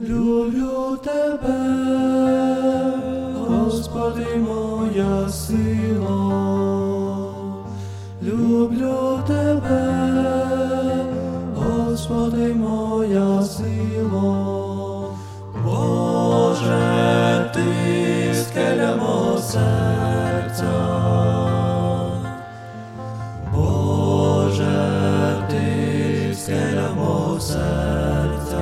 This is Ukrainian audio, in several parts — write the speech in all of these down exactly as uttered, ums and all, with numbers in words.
Люблю тебе, Господи, моя сила. Люблю тебе, Господи, моя сила. Боже, ти скеля мого серця. Боже, ти скеля мого серця.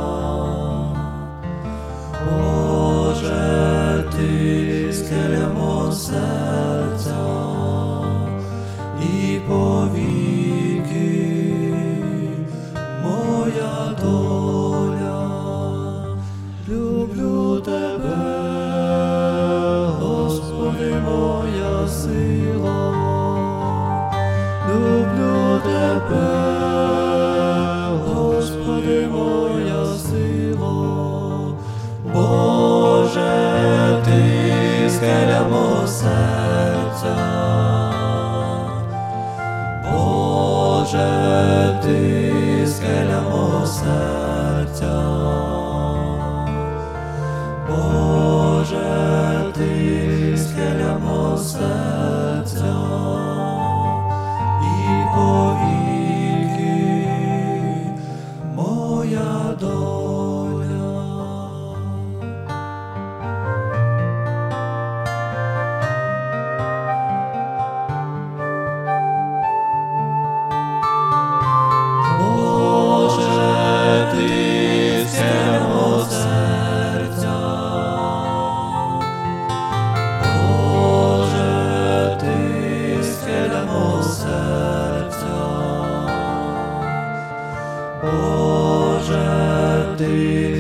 Боже, ти скеля мого серця, і повіки моя доля. Люблю тебе, Господи, моя сила. Люблю тебе, Господи, моя сила. Боже, ти скеля мого серця. Боже, ти скеля мого серця. Боже, ти скеля мого серця, і повіки моя доля. Боже, ти